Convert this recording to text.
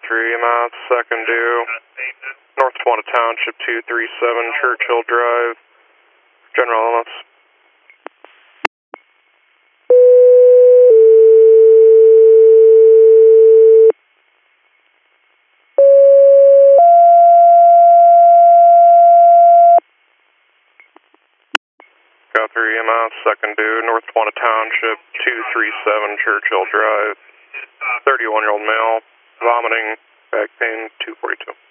3, Matt, second due. North Tawana Township, 237 Churchill Drive. General Elements. Got 3 EMS, second due, North Tawana Township, 237 Churchill Drive. 31-year-old male, vomiting, back pain, 242.